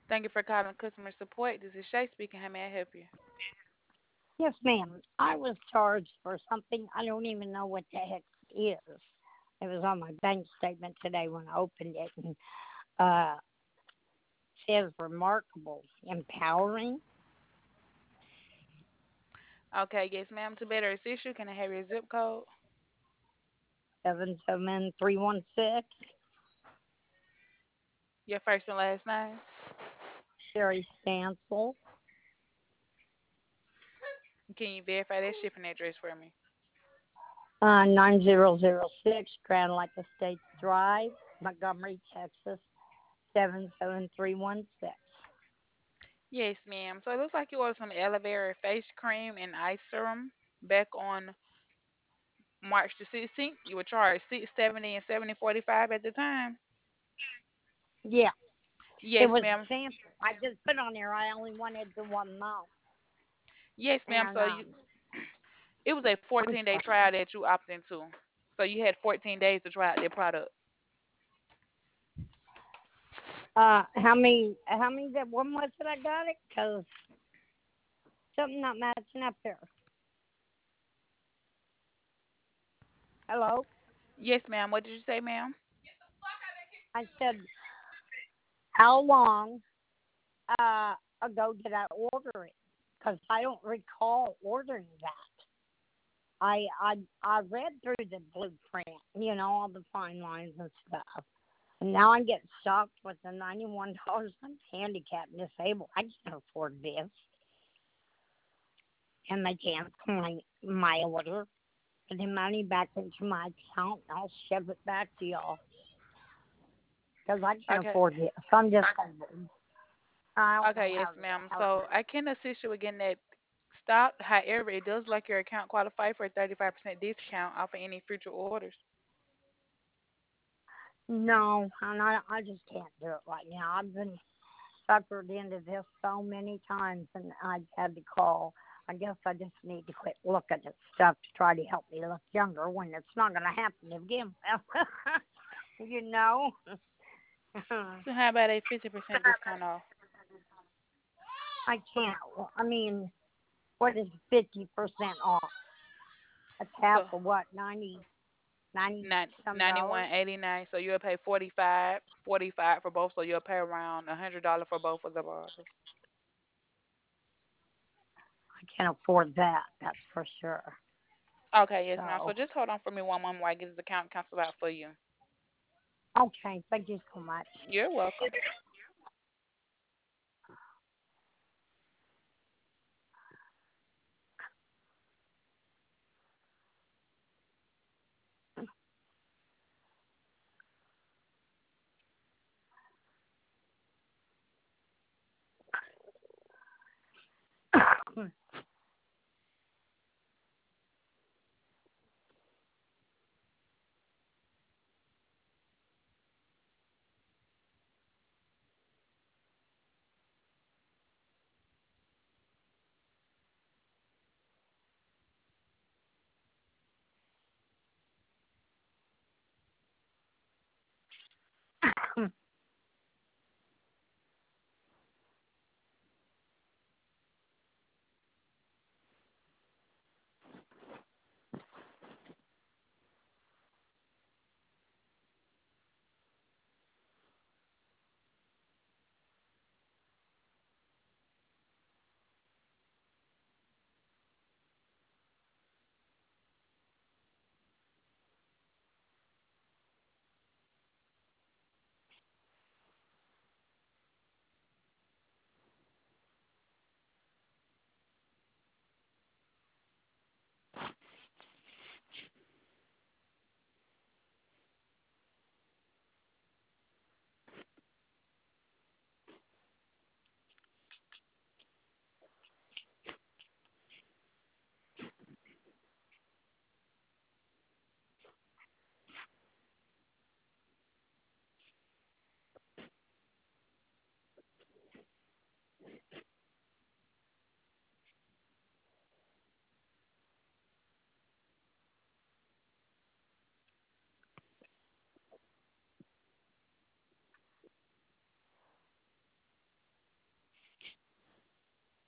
Thank you for calling customer support. This is Shay speaking. How may I help you? Yes, ma'am. I was charged for something I don't even know what the heck it is. It was on my bank statement today when I opened it, and uh, says remarkable, empowering. Okay, yes, ma'am. To better assist you, can I have your zip code? 77316. Your first and last name? Sherry Stansel. Can you verify that shipping address for me? 9006 Grand Lake Estates Drive, Montgomery, Texas 77316. Yes, ma'am. So it looks like you ordered some aloe vera face cream and ice serum back on March the 16th. You were charged 670 and 70.45 at the time. Yeah, it Yes, was ma'am. sample. I just put on there. I only wanted the 1 month, Yes, ma'am. and So it was a I'm 14-day sorry. trial that you opted into. So you had 14 days to try out their product. How many that when was it I got it? Cause something not matching up here. Hello, Yes, ma'am. What did you say, ma'am? I said how long ago did I order it? Cause I don't recall ordering that. I read through the blueprint, all the fine lines and stuff. And now I get shocked with the $91. I'm handicapped and disabled. I can't afford this, and they cancel my order. Put the money back into my account, and I'll shove it back to y'all because I can't Okay. afford it. So I'm just saying, I don't know Okay, yes, ma'am. how to. So I can assist you again that stock. However, it does like your account qualify for a 35% discount off of any future orders. No, and I just can't do it right now. I've been suckered into this so many times, and I had to call. I guess I just need to quit looking at stuff to try to help me look younger when it's not going to happen again. you know. So how about a 50% discount off? I can't. I mean, what is 50% off? That's half So of what, 90 some dollars? 91.89. So you'll pay 45 for both. So you'll pay around $100 for both of the bottles. I can't afford that, that's for sure. Okay, yes, ma'am. So So, just hold on for me one moment while I get this account canceled out for you. okay, thank you so much. You're welcome.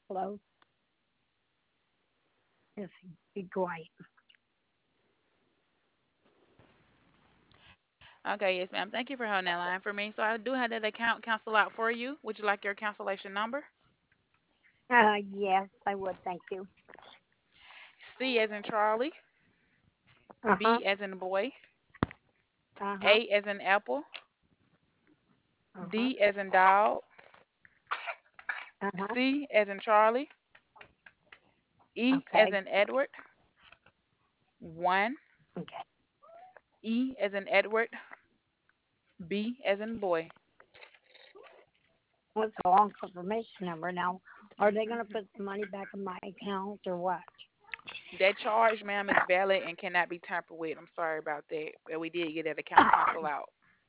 close. Just be quiet. Okay, yes, ma'am. Thank you for holding that line for me. So I do have that account cancel out for you. Would you like your cancellation number? Yes, I would. Thank you. C as in Charlie, Uh huh. B as in boy, Uh huh. A as in apple, Uh huh. D as in dog, Uh huh. C as in Charlie, E as Okay. in Edward, 1, Okay. E as in Edward, B as in boy. What's the long confirmation number now? Are they going to put the money back in my account or what? That charge, ma'am, is valid and cannot be tampered with. I'm sorry about that. But we did get that account cancel out.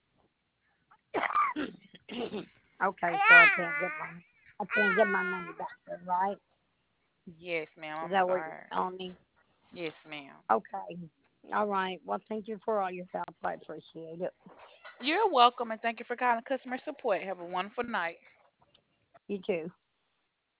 Okay, so I can't get my money back, then, right? Yes, ma'am. Is I'm that what you're sorry. telling me? Yes, ma'am. Okay. All right. Well, thank you for all your help. I appreciate it. You're welcome and thank you for calling customer support. Have a wonderful night. You too.